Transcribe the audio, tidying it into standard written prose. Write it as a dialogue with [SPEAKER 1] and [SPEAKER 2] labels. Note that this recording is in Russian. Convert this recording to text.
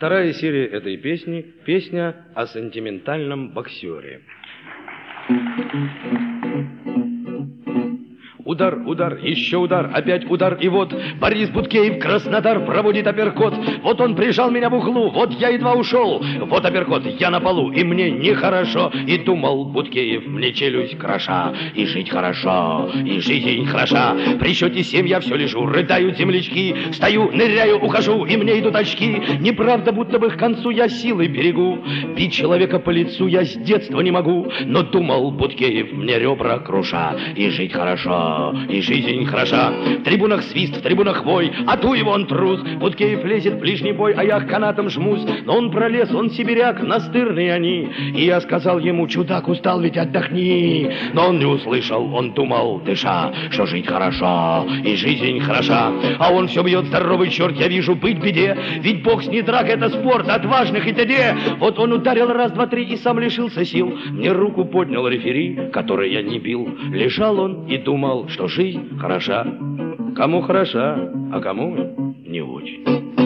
[SPEAKER 1] Вторая серия этой песни – песня о сентиментальном боксере. Удар, удар, еще удар, опять удар, и вот Борис Будкеев, Краснодар, проводит апперкот. Вот он прижал меня в углу, вот я едва ушел. Вот апперкот, я на полу, и мне нехорошо. И думал Будкеев, мне челюсть кроша, и жить хорошо, и жизнь хороша. При счете 7 я все лежу, рыдают землячки. Встаю, ныряю, ухожу, и мне идут очки. Неправда, будто бы к концу я силой берегу. Бить человека по лицу я с детства не могу. Но думал Будкеев, мне ребра круша, и жить хорошо, и жизнь хороша. В трибунах свист, в трибунах вой, а ту его он трус. Будкеев лезет в ближний бой, а я к канатам жмусь. Но он пролез, он сибиряк, настырные они. И я сказал ему, чудак, устал, ведь отдохни. Но он не услышал, он думал, дыша, что жить хорошо, и жизнь хороша. А он все бьет, здоровый черт, я вижу, быть беде. Ведь бокс не драк, это спорт отважных и т.д. Вот он ударил раз, два, три и сам лишился сил. Мне руку поднял рефери, который я не бил. Лежал он и думал, что жизнь хороша. Кому хороша, а кому не очень.